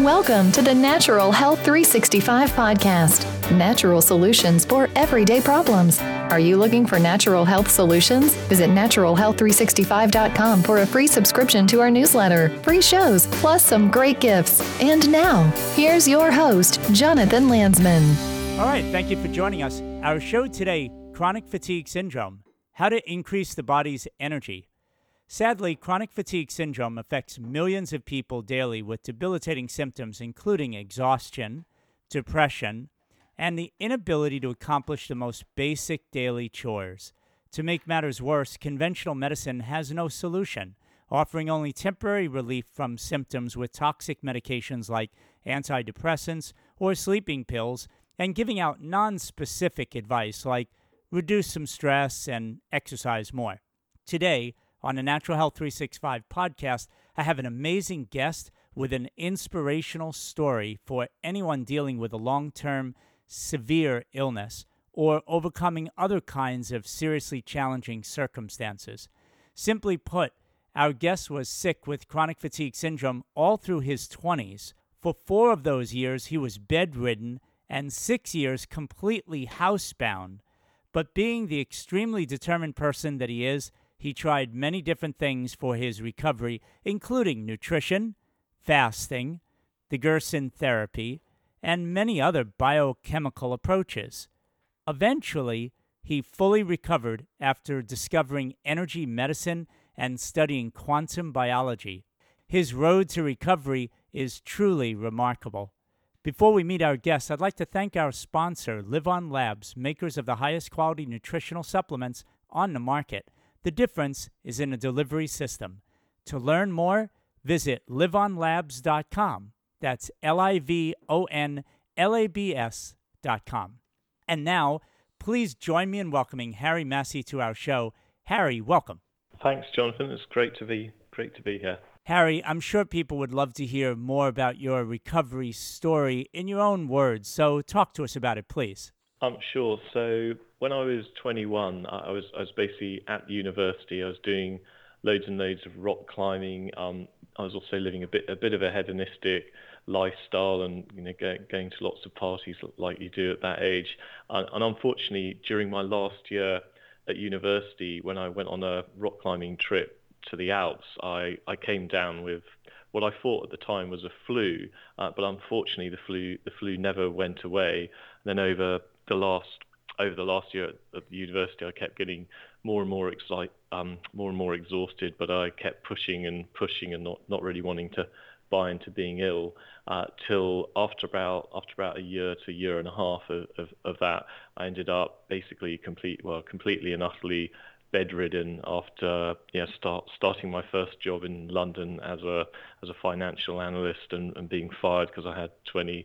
Welcome to the Natural Health 365 podcast. Natural solutions for everyday problems. Are you looking for natural health solutions? Visit naturalhealth365.com for a free subscription to our newsletter, free shows, plus some great gifts. And now, here's your host, Jonathan Landsman. All right, thank you for joining us. Our show today, Chronic Fatigue Syndrome, how to increase the body's energy. Sadly, chronic fatigue syndrome affects millions of people daily with debilitating symptoms including exhaustion, depression, and the inability to accomplish the most basic daily chores. To make matters worse, conventional medicine has no solution, offering only temporary relief from symptoms with toxic medications like antidepressants or sleeping pills, and giving out non-specific advice like reduce some stress and exercise more. Today, on the Natural Health 365 podcast, I have an amazing guest with an inspirational story for anyone dealing with a long-term severe illness or overcoming other kinds of seriously challenging circumstances. Simply put, our guest was sick with chronic fatigue syndrome all through his 20s. For 4 of those years, he was bedridden and 6 years completely housebound. But being the extremely determined person that he is, he tried many different things for his recovery, including nutrition, fasting, the Gerson therapy, and many other biochemical approaches. Eventually, he fully recovered after discovering energy medicine and studying quantum biology. His road to recovery is truly remarkable. Before we meet our guest, I'd like to thank our sponsor, LivOn Labs, makers of the highest quality nutritional supplements on the market. The difference is in the delivery system. To learn more, visit livonlabs.com. That's LIVONLABS.com. And now, please join me in welcoming Harry Massey to our show. Harry, welcome. Thanks, Jonathan. It's great to be here. Harry, I'm sure people would love to hear more about your recovery story in your own words, so talk to us about it, please. Sure. So when I was 21, I was basically at university. I was doing loads and loads of rock climbing. I was also living a bit of a hedonistic lifestyle, and going to lots of parties like you do at that age. And unfortunately, during my last year at university, when I went on a rock climbing trip to the Alps, I came down with what I thought at the time was a flu, but unfortunately the flu never went away. And then over the last year at the university, I kept getting more and more exhausted, but I kept pushing and not really wanting to buy into being ill, till after about a year to a year and a half of that, I ended up basically completely and utterly bedridden after starting my first job in London as a financial analyst and being fired because I had 20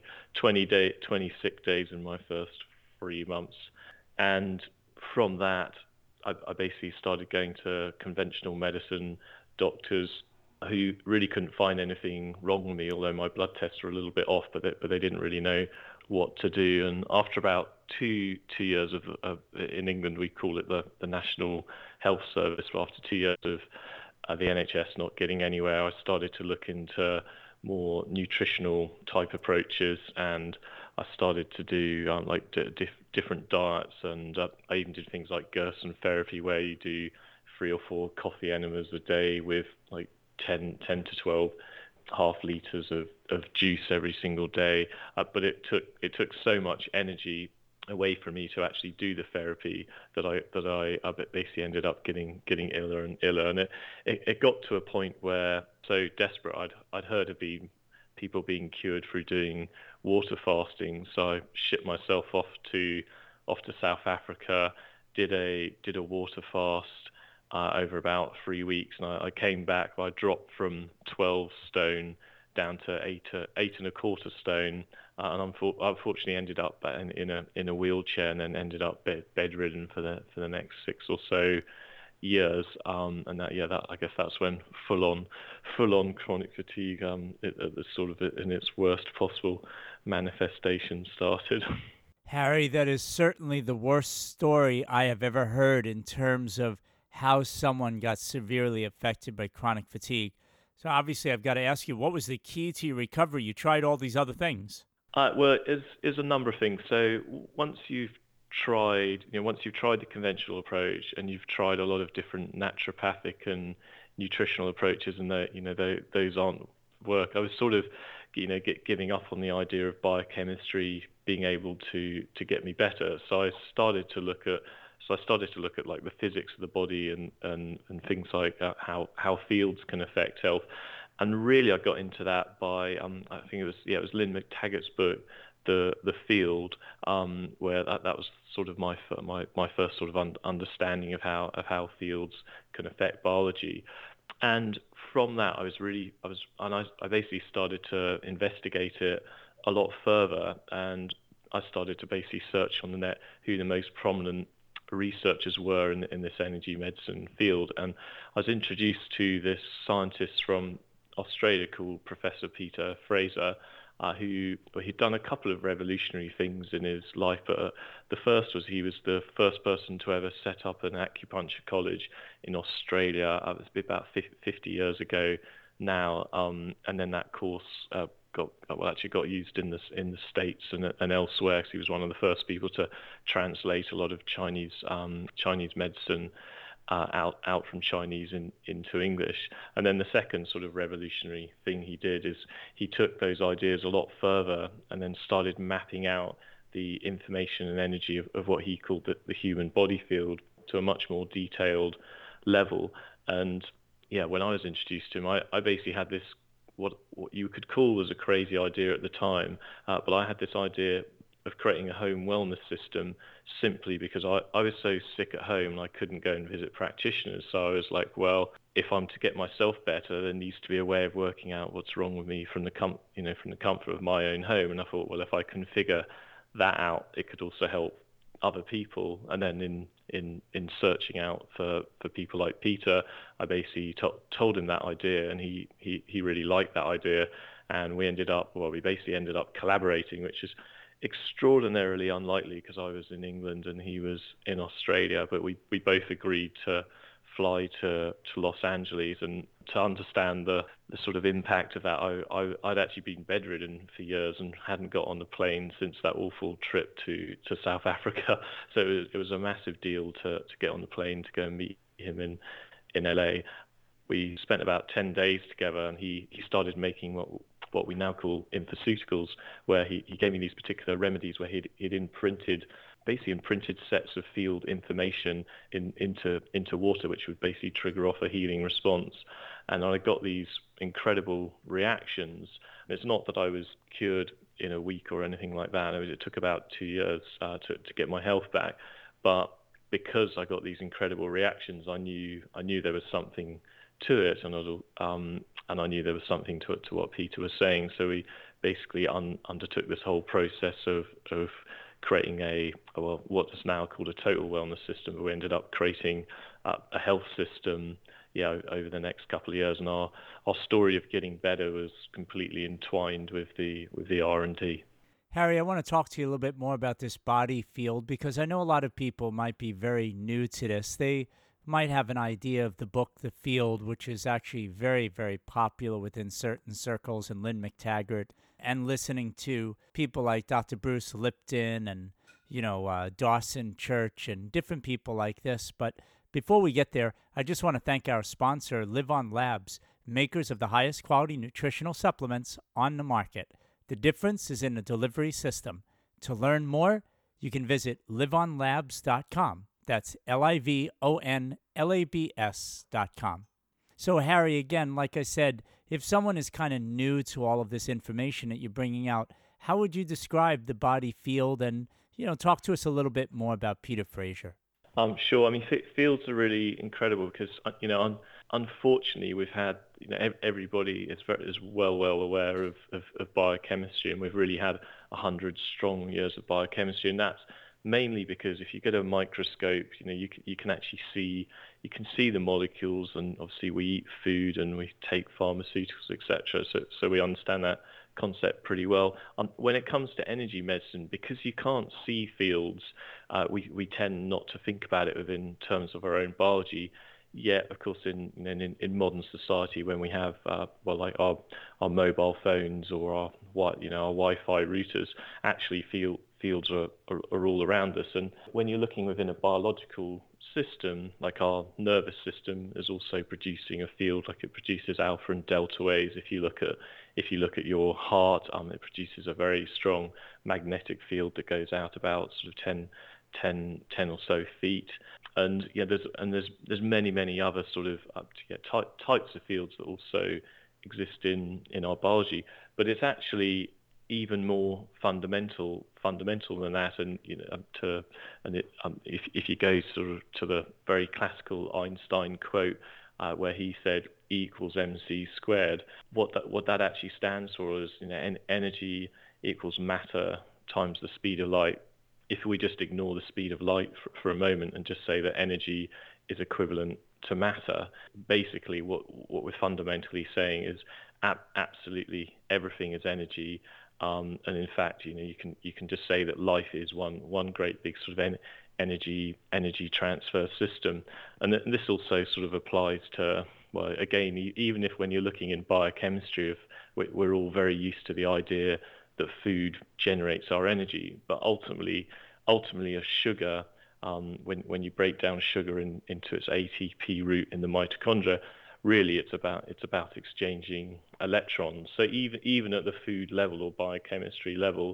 sick days in my first 3 months. And from that, I basically started going to conventional medicine doctors who really couldn't find anything wrong with me, although my blood tests were a little bit off, but they didn't really know what to do. And after about two years of in England we call it the National Health Service, but after 2 years of the NHS not getting anywhere, I started to look into more nutritional type approaches, and I started to do different diets, and I even did things like Gerson therapy, where you do 3 or 4 coffee enemas a day with like 10 to 12 half liters of juice every single day. But it took so much energy away from me to actually do the therapy that I basically ended up getting iller and iller. And it got to a point where, so desperate, I'd heard of people being cured through doing water fasting. So I shipped myself off to South Africa, did a water fast over about 3 weeks, and I came back. I dropped from 12 stone down to 8.25 stone, and unfortunately ended up in a wheelchair, and then ended up bedridden for the next 6 or so years. And that I guess that's when full on chronic fatigue, it sort of in its worst possible manifestation started. Harry, that is certainly the worst story I have ever heard in terms of how someone got severely affected by chronic fatigue. So obviously I've got to ask you, what was the key to your recovery? You tried all these other things. Well, is a number of things. So once you've once you've tried the conventional approach and you've tried a lot of different naturopathic and nutritional approaches, and those aren't work. I was sort of, giving up on the idea of biochemistry being able to get me better. So I started to look at like the physics of the body and things like how fields can affect health. And really, I got into that by I think it was Lynn McTaggart's book, The Field, where that was sort of my first sort of understanding of how fields can affect biology. And from that, I basically started to investigate it a lot further, and I started to basically search on the net who the most prominent researchers were in this energy medicine field. And I was introduced to this scientist from Australia called Professor Peter Fraser, he'd done a couple of revolutionary things in his life, but the first was he was the first person to ever set up an acupuncture college in Australia. It was about 50 years ago now, and then that course got used in the States and elsewhere, because he was one of the first people to translate a lot of Chinese medicine out from Chinese into English. And then the second sort of revolutionary thing he did is he took those ideas a lot further and then started mapping out the information and energy of what he called the human body field to a much more detailed level. And yeah, when I was introduced to him, I basically had this what you could call was a crazy idea at the time, but I had this idea of creating a home wellness system simply because I was so sick at home and I couldn't go and visit practitioners. So I was like, well, if I'm to get myself better, there needs to be a way of working out what's wrong with me from the comfort of my own home. And I thought, well, if I can figure that out, it could also help other people. And then in searching out for people like Peter, I basically told him that idea, and he really liked that idea. And we basically ended up collaborating, which is extraordinarily unlikely because I was in England and he was in Australia, but we both agreed to fly to Los Angeles and to understand the sort of impact of that. I'd actually been bedridden for years and hadn't got on the plane since that awful trip to South Africa. So it was a massive deal to get on the plane to go and meet him in LA. We spent about 10 days together, and he started making what we now call infoceuticals, where he gave me these particular remedies where he'd imprinted sets of field information into water, which would basically trigger off a healing response. And I got these incredible reactions. And it's not that I was cured in a week or anything like that. It took about 2 years to get my health back. But because I got these incredible reactions, I knew there was something to it, and I knew there was something to what Peter was saying. So we basically undertook this whole process of creating what is now called a total wellness system, but we ended up creating a health system over the next couple of years, and our story of getting better was completely entwined with the R&D. Harry, I want to talk to you a little bit more about this body field, because I know a lot of people might be very new to this. They might have an idea of the book, The Field, which is actually very, very popular within certain circles, and Lynn McTaggart, and listening to people like Dr. Bruce Lipton and, Dawson Church and different people like this. But before we get there, I just want to thank our sponsor, LivOn Labs, makers of the highest quality nutritional supplements on the market. The difference is in the delivery system. To learn more, you can visit livonlabs.com. That's livonlabs.com. So, Harry, again, like I said, if someone is kind of new to all of this information that you're bringing out, how would you describe the body field? And, talk to us a little bit more about Peter Fraser. Sure. I mean, fields are really incredible because, unfortunately, we've had, everybody is well aware of biochemistry, and we've really had 100 strong years of biochemistry, and that's mainly because if you get a microscope, you can actually see the molecules, and obviously we eat food and we take pharmaceuticals, etc. So we understand that concept pretty well. When it comes to energy medicine, because you can't see fields, we tend not to think about it within terms of our own biology. yet, of course, in modern society, when we have like our mobile phones or our Wi-Fi routers, actually fields are all around us. And when you're looking within a biological system, like our nervous system is also producing a field, like it produces alpha and delta waves. If you look at your heart, it produces a very strong magnetic field that goes out about sort of 10 or so feet. And there's many other sort of types of fields that also exist in our biology, but it's actually even more fundamental than that. And if you go sort of to the very classical Einstein quote, where he said E equals mc squared, what that actually stands for is energy equals matter times the speed of light. If we just ignore the speed of light for a moment and just say that energy is equivalent to matter, basically what we're fundamentally saying is absolutely everything is energy. And in fact, you can just say that life is one great big sort of energy transfer system. And this also sort of applies to, well, again, even if when you're looking in biochemistry, we're all very used to the idea that food generates our energy, but ultimately a sugar, when you break down sugar into its ATP route in the mitochondria, really it's about exchanging electrons. So even at the food level or biochemistry level,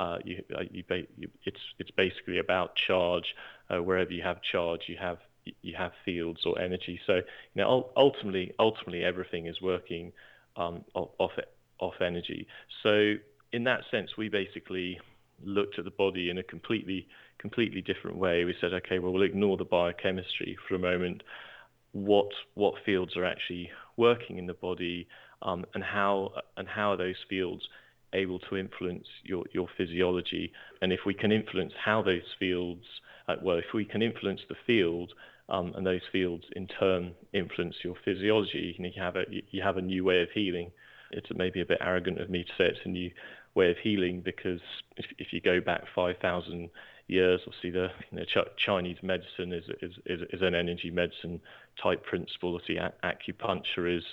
it's basically about charge. Wherever you have charge, you have fields or energy. So ultimately everything is working off energy. So in that sense, we basically looked at the body in a completely different way. We said, okay, well, we'll ignore the biochemistry for a moment. What fields are actually working in the body, and how are those fields able to influence your physiology? And if we can influence how those fields, if we can influence the field, and those fields in turn influence your physiology, you have a new way of healing. It's maybe a bit arrogant of me to say it's a new way of healing, because if you go back 5,000 years, obviously the Chinese medicine is an energy medicine type principle. See, acupuncture is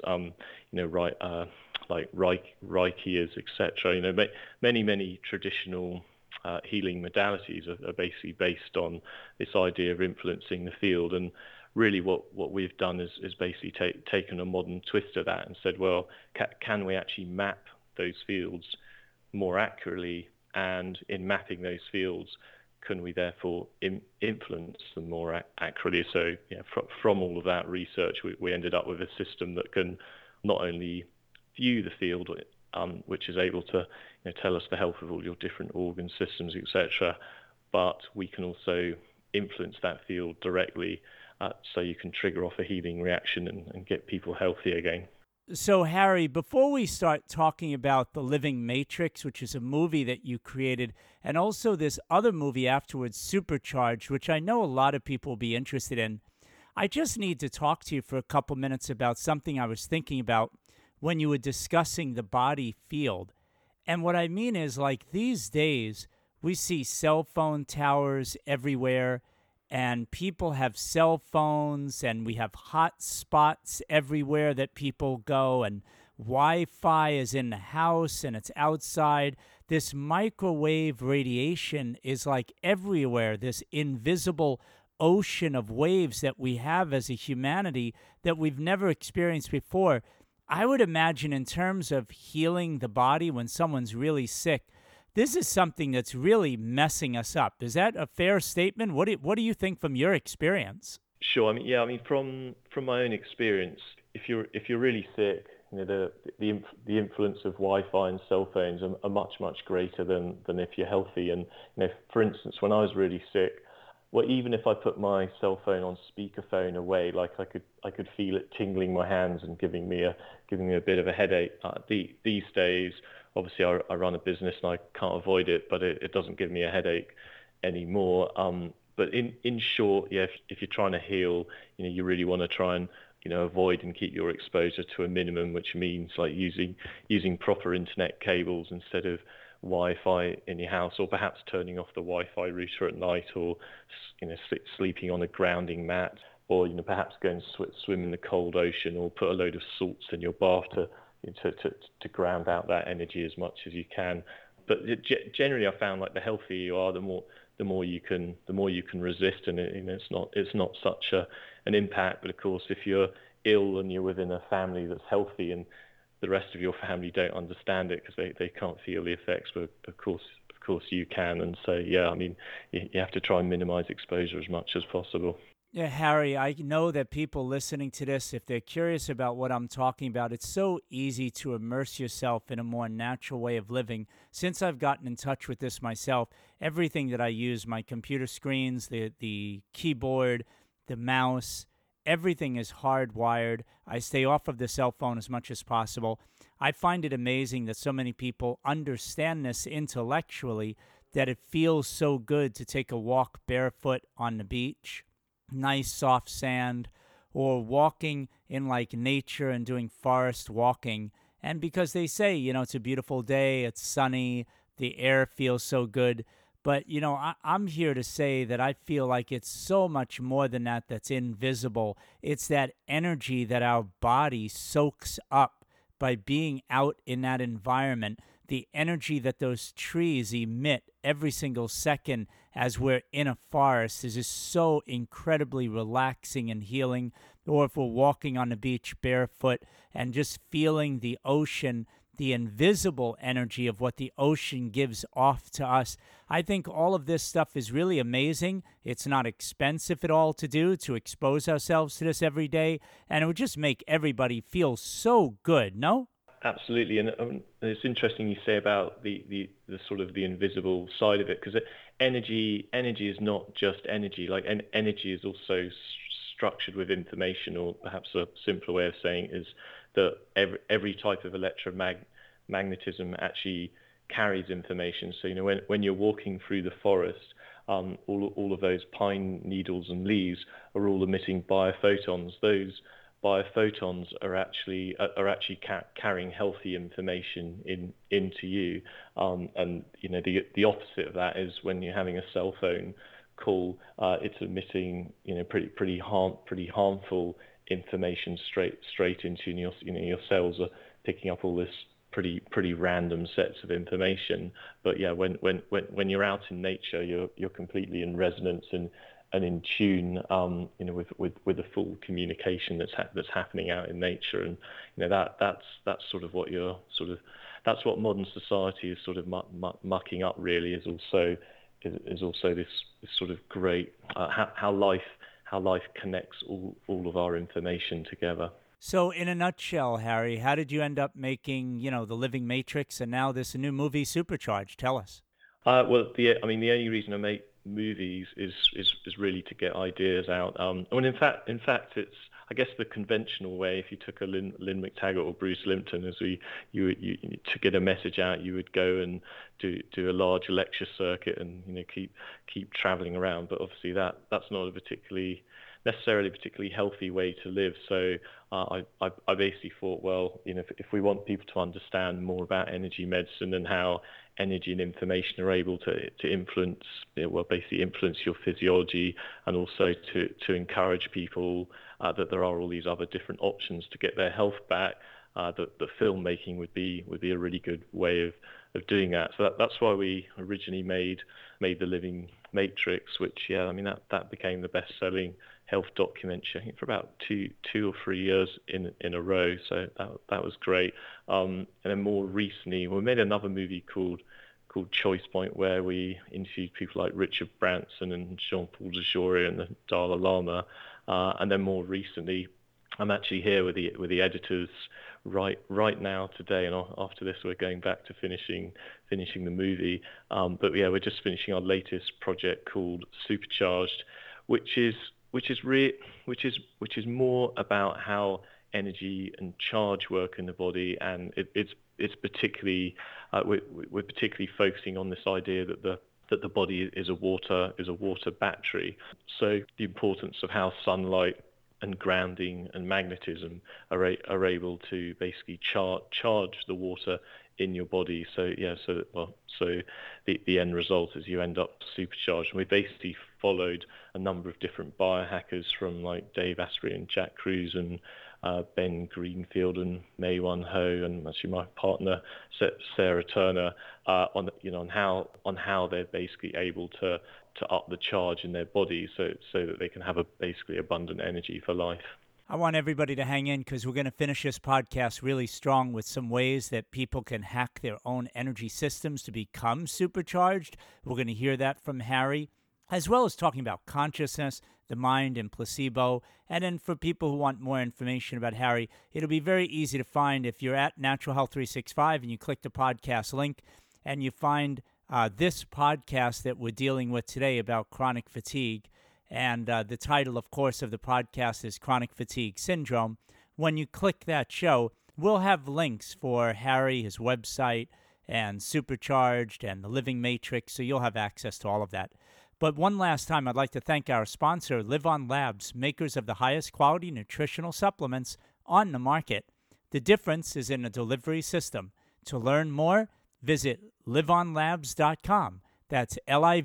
like Reiki is, etc. Many traditional healing modalities are basically based on this idea of influencing the field. And really what we've done is basically taken a modern twist to that and said, well, can we actually map those fields more accurately? And in mapping those fields, can we therefore influence them more accurately? So from all of that research, we ended up with a system that can not only view the field, which is able to tell us the health of all your different organ systems, etc., but we can also influence that field directly, so you can trigger off a healing reaction and get people healthy again. So, Harry, before we start talking about The Living Matrix, which is a movie that you created, and also this other movie afterwards, Supercharged, which I know a lot of people will be interested in, I just need to talk to you for a couple minutes about something I was thinking about when you were discussing the body field. And what I mean is, like, these days, we see cell phone towers everywhere, and people have cell phones, and we have hot spots everywhere that people go, and Wi-Fi is in the house and it's outside. This microwave radiation is like everywhere, this invisible ocean of waves that we have as a humanity that we've never experienced before. I would imagine in terms of healing the body when someone's really sick, this is something that's really messing us up. Is that a fair statement? What do you think from your experience? Sure. I mean, from my own experience, if you're really sick, the influence of Wi-Fi and cell phones are much greater than if you're healthy. And for instance, when I was really sick, well, even if I put my cell phone on speakerphone away, like I could feel it tingling my hands and giving me a bit of a headache. These days, obviously, I run a business and I can't avoid it, but it doesn't give me a headache anymore. But in short, yeah, if you're trying to heal, you really want to try and avoid and keep your exposure to a minimum, which means like using proper internet cables instead of Wi-Fi in your house, or perhaps turning off the Wi-Fi router at night, or sleeping on a grounding mat. or perhaps go and swim in the cold ocean, or put a load of salts in your bath to ground out that energy as much as you can. But generally, I found like the healthier you are, the more you can resist, and it's not such an impact. But of course, if you're ill and you're within a family that's healthy, and the rest of your family don't understand it because they can't feel the effects, but of course you can. And so you have to try and minimize exposure as much as possible. Yeah, Harry, I know that people listening to this, if they're curious about what I'm talking about, it's so easy to immerse yourself in a more natural way of living. Since I've gotten in touch with this myself, everything that I use, my computer screens, the keyboard, the mouse, everything is hardwired. I stay off of the cell phone as much as possible. I find it amazing that so many people understand this intellectually, that it feels so good to take a walk barefoot on the beach, nice soft sand, or walking in like nature and doing forest walking. And because they say, it's a beautiful day, it's sunny, the air feels so good. But, I'm here to say that I feel like it's so much more than that that's invisible. It's that energy that our body soaks up by being out in that environment, the energy that those trees emit every single second as we're in a forest is just so incredibly relaxing and healing. Or if we're walking on the beach barefoot and just feeling the ocean, the invisible energy of what the ocean gives off to us. I think all of this stuff is really amazing. It's not expensive at all to do, to expose ourselves to this every day, and it would just make everybody feel so good, no? Absolutely, and it's interesting you say about the sort of the invisible side of it, because energy is not just energy. Like energy is also structured with information, or perhaps a simpler way of saying is that every type of electromagnetism actually carries information. So when you're walking through the forest, all of those pine needles and leaves are all emitting biophotons. Those biophotons are actually carrying healthy information into you, and the opposite of that is when you're having a cell phone call, it's emitting pretty harmful information straight into your cells are picking up all this pretty random sets of information. But when you're out in nature, you're completely in resonance and in tune, with the full communication that's happening out in nature, and that's sort of what that's what modern society is sort of mucking up. Really, is also this sort of great how life connects all of our information together. So in a nutshell, Harry, how did you end up making, The Living Matrix and now this new movie, Supercharged? Tell us. The only reason I make movies is really to get ideas out. In fact, it's, I guess, the conventional way. If you took a Lynn McTaggart or Bruce Limpton, you to get a message out, you would go and do a large lecture circuit and keep traveling around. But obviously that's not necessarily a particularly healthy way to live. So I basically thought, well, if we want people to understand more about energy medicine and how energy and information are able to influence, basically influence your physiology, and also to encourage people that there are all these other different options to get their health back, that filmmaking would be a really good way of doing that. So that's why we originally made The Living Matrix, which that became the best-selling health documentary, I think, for about two or 3 years in a row. So that was great. And then more recently, we made another movie called Choice Point, where we interviewed people like Richard Branson and Jean-Paul Dejoury and the Dalai Lama. And then more recently, I'm actually here with the editors right now today, and after this we're going back to finishing the movie. But we're just finishing our latest project called Supercharged, which is more about how energy and charge work in the body, and it's particularly we're particularly focusing on this idea that the body is a water battery. So the importance of how sunlight and grounding and magnetism are able to basically charge the water in your body. So the end result is you end up supercharged. And we basically followed a number of different biohackers from like Dave Asprey and Jack Kruse and Ben Greenfield and Mei Wan Ho and actually my partner Sarah Turner on how they're basically able to up the charge in their body so that they can have a basically abundant energy for life. I want everybody to hang in because we're going to finish this podcast really strong with some ways that people can hack their own energy systems to become supercharged. We're going to hear that from Harry, as well as talking about consciousness, the mind, and placebo. And then for people who want more information about Harry, it'll be very easy to find if you're at Natural Health 365 and you click the podcast link and you find this podcast that we're dealing with today about chronic fatigue. And the title, of course, of the podcast is Chronic Fatigue Syndrome. When you click that show, we'll have links for Harry, his website, and Supercharged, and the Living Matrix, so you'll have access to all of that. But one last time, I'd like to thank our sponsor, LivOn Labs, makers of the highest quality nutritional supplements on the market. The difference is in the delivery system. To learn more, visit livonlabs.com. That's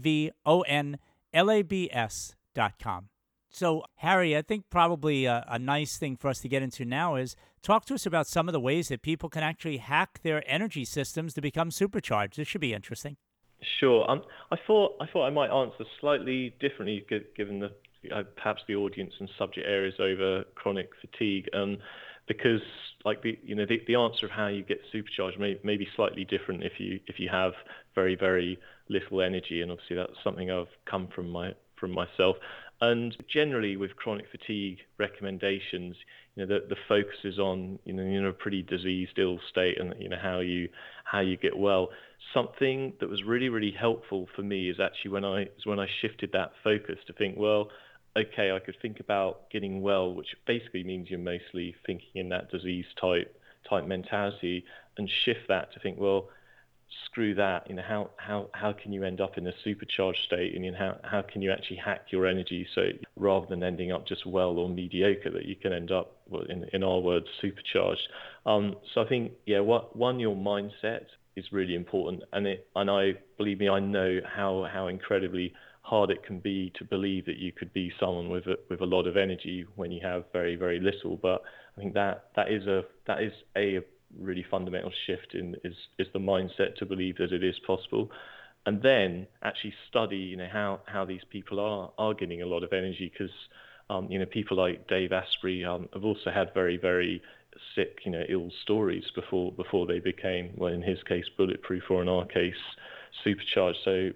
LIVONLABS.com. So, Harry, I think probably a nice thing for us to get into now is talk to us about some of the ways that people can actually hack their energy systems to become supercharged. This should be interesting. Sure. I thought I might answer slightly differently given the perhaps the audience and subject areas over chronic fatigue, because like the answer of how you get supercharged may be slightly different if you have very, very little energy, and obviously that's something I've come from myself. And generally with chronic fatigue recommendations, the focus is on a pretty diseased ill state and how you get well. Something that was really, really helpful for me is actually when I shifted that focus to think, well, okay, I could think about getting well, which basically means you're mostly thinking in that disease type mentality, and shift that to think, well, screw that, how can you end up in a supercharged state, and how can you actually hack your energy so rather than ending up just well or mediocre, that you can end up, well, in our words, supercharged. So I think, your mindset is really important, and I believe me, I know how incredibly hard it can be to believe that you could be someone with a lot of energy when you have very, very little. But I think that is a really fundamental shift is the mindset to believe that it is possible, and then actually study how these people are getting a lot of energy, because people like Dave Asprey have also had very, very sick ill stories before they became, well, in his case bulletproof, or in our case supercharged. So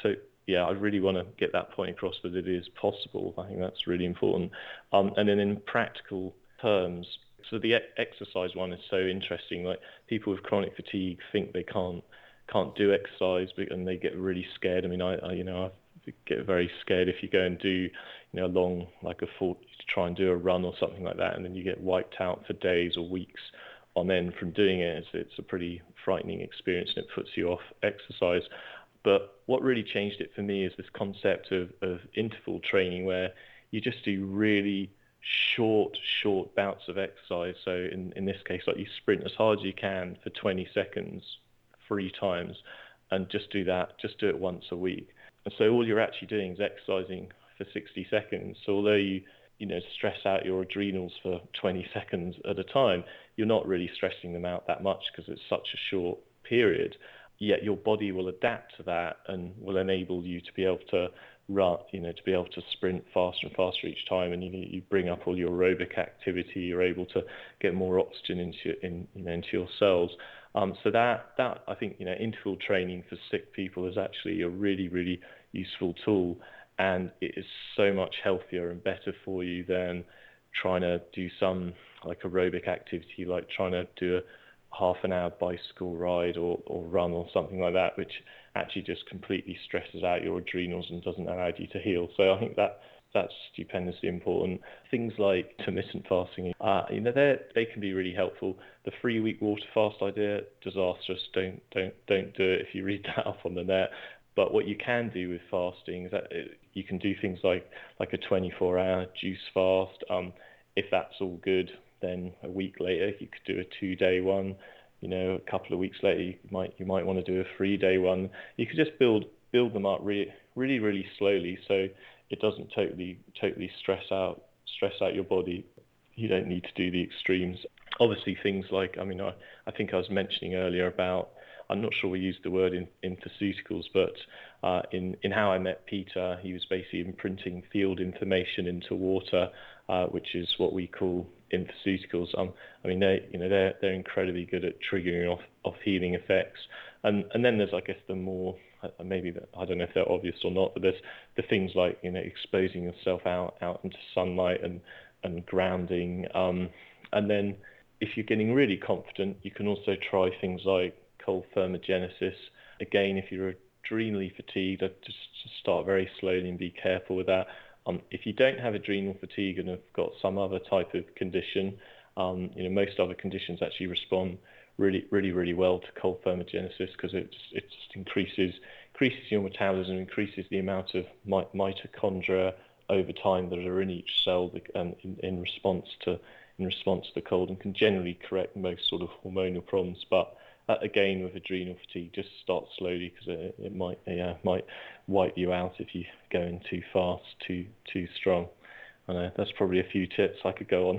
I really want to get that point across, that it is possible. I think that's really important. And then in practical terms, so the exercise one is so interesting. Like, people with chronic fatigue think they can't do exercise, and they get really scared. I mean, I get very scared if you go and do a long, like try and do a run or something like that, and then you get wiped out for days or weeks on end from doing it. It's a pretty frightening experience, and it puts you off exercise. But what really changed it for me is this concept of interval training, where you just do really short bouts of exercise. So in this case, like, you sprint as hard as you can for 20 seconds 3 times, and just do it once a week. And so all you're actually doing is exercising for 60 seconds. So although you stress out your adrenals for 20 seconds at a time, you're not really stressing them out that much because it's such a short period. Yet your body will adapt to that and will enable you to be able to run, to be able to sprint faster and faster each time, and you bring up all your aerobic activity. You're able to get more oxygen into your cells. So that I think interval training for sick people is actually a really, really useful tool, and it is so much healthier and better for you than trying to do some like aerobic activity, like trying to do a half an hour bicycle ride or run or something like that, which actually just completely stresses out your adrenals and doesn't allow you to heal. So I think that's stupendously important. Things like intermittent fasting, they can be really helpful. The 3-week water fast idea, disastrous. Don't do it if you read that up on the net. But what you can do with fasting is that you can do things like a 24-hour juice fast. if that's all good, then a week later you could do a 2-day one. A couple of weeks later you might want to do a 3-day one. You could just build them up really slowly, so it doesn't totally stress out your body. You don't need to do the extremes. Obviously, things like, I think I was mentioning earlier about, I'm not sure we used the word in pharmaceuticals, but in How I Met Peter, he was basically imprinting field information into water, which is what we call in pharmaceuticals. They're incredibly good at triggering off healing effects. And then there's, I guess, the more, maybe, I don't know if they're obvious or not, but there's the things like, exposing yourself out into sunlight and grounding. And then if you're getting really confident, you can also try things like cold thermogenesis. Again, if you're adrenally fatigued, I'd just start very slowly and be careful with that. If you don't have adrenal fatigue and have got some other type of condition, most other conditions actually respond really well to cold thermogenesis, because it just increases your metabolism, increases the amount of mitochondria over time that are in each cell in response to the cold, and can generally correct most sort of hormonal problems. But again, with adrenal fatigue, just start slowly, because it might wipe you out if you go in too fast, too strong. I know that's probably a few tips I could go on.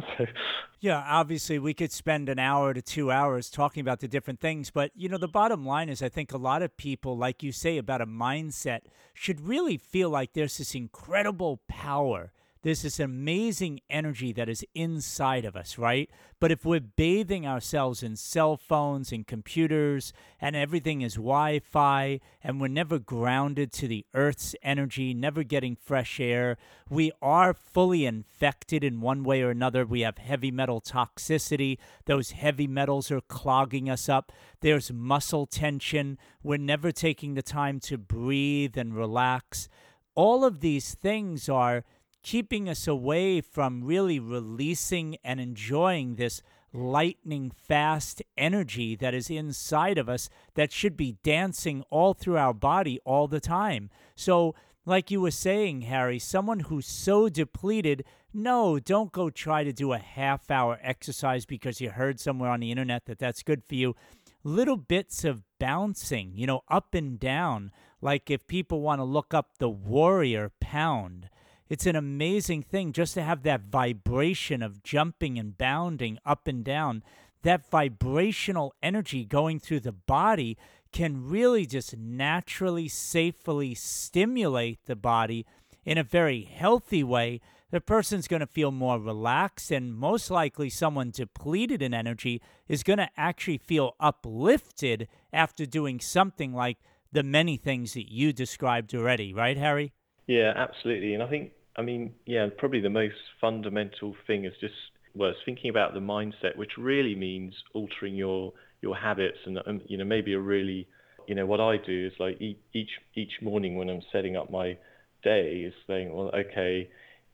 Yeah, obviously we could spend an hour to 2 hours talking about the different things, but the bottom line is, I think a lot of people, like you say about a mindset, should really feel like there's this incredible power. There's this amazing energy that is inside of us, right? But if we're bathing ourselves in cell phones and computers and everything is Wi-Fi, and we're never grounded to the Earth's energy, never getting fresh air, we are fully infected in one way or another. We have heavy metal toxicity. Those heavy metals are clogging us up. There's muscle tension. We're never taking the time to breathe and relax. All of these things are keeping us away from really releasing and enjoying this lightning fast energy that is inside of us, that should be dancing all through our body all the time. So, like you were saying, Harry, someone who's so depleted, no, don't go try to do a half-hour exercise because you heard somewhere on the internet that that's good for you. Little bits of bouncing, up and down, like if people want to look up the Warrior Pound. It's an amazing thing just to have that vibration of jumping and bounding up and down. That vibrational energy going through the body can really just naturally, safely stimulate the body in a very healthy way. The person's going to feel more relaxed, and most likely someone depleted in energy is going to actually feel uplifted after doing something like the many things that you described already, right, Harry? Yeah, absolutely. And I think, probably the most fundamental thing is it's thinking about the mindset, which really means altering your habits. And maybe a really, what I do is like each morning when I'm setting up my day is saying, well, okay,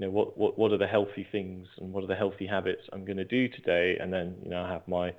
what are the healthy things and what are the healthy habits I'm going to do today? And then, I have my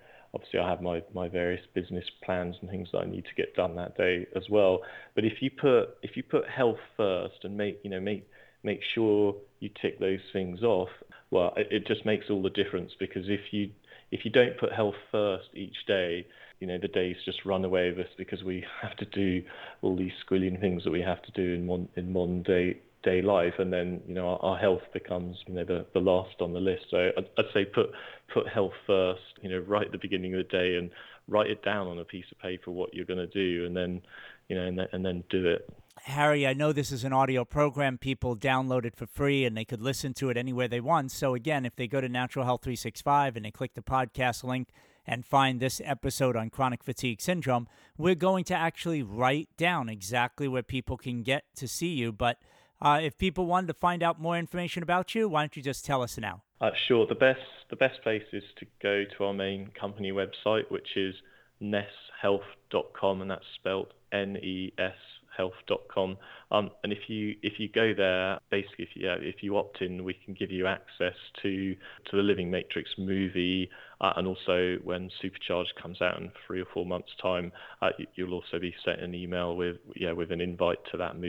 various business plans and things that I need to get done that day as well. But if you put health first and make sure you tick those things off, well, it just makes all the difference. Because if you don't put health first each day, the days just run away with us, because we have to do all these squillion things that we have to do in modern day life, and then our health becomes the last on the list. So I'd say put health first, right at the beginning of the day, and write it down on a piece of paper what you're going to do, and then and then do it. Harry, I know this is an audio program. People download it for free and they could listen to it anywhere they want. So again, if they go to Natural Health 365 and they click the podcast link and find this episode on chronic fatigue syndrome, we're going to actually write down exactly where people can get to see you. But if people wanted to find out more information about you, why don't you just tell us now? Sure. The best place is to go to our main company website, which is neshealth.com, and that's spelled NES health.com. And if you go there, basically if you opt in, we can give you access to the Living Matrix movie, and also when Supercharged comes out in 3 or 4 months' time, you'll also be sent an email with an invite to that movie.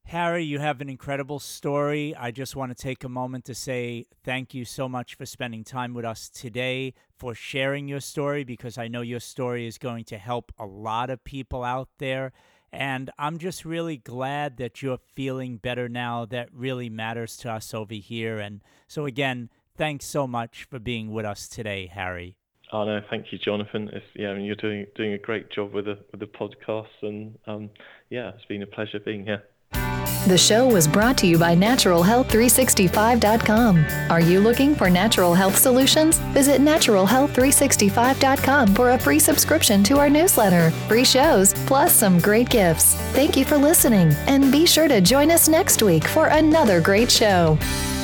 Harry, you have an incredible story. I just want to take a moment to say thank you so much for spending time with us today, for sharing your story, because I know your story is going to help a lot of people out there. And I'm just really glad that you're feeling better now. That really matters to us over here. And so again, thanks so much for being with us today, Harry. Oh no, thank you, Jonathan. You're doing a great job with the podcast, and it's been a pleasure being here. The show was brought to you by naturalhealth365.com. Are you looking for natural health solutions? Visit naturalhealth365.com for a free subscription to our newsletter, free shows, plus some great gifts. Thank you for listening, and be sure to join us next week for another great show.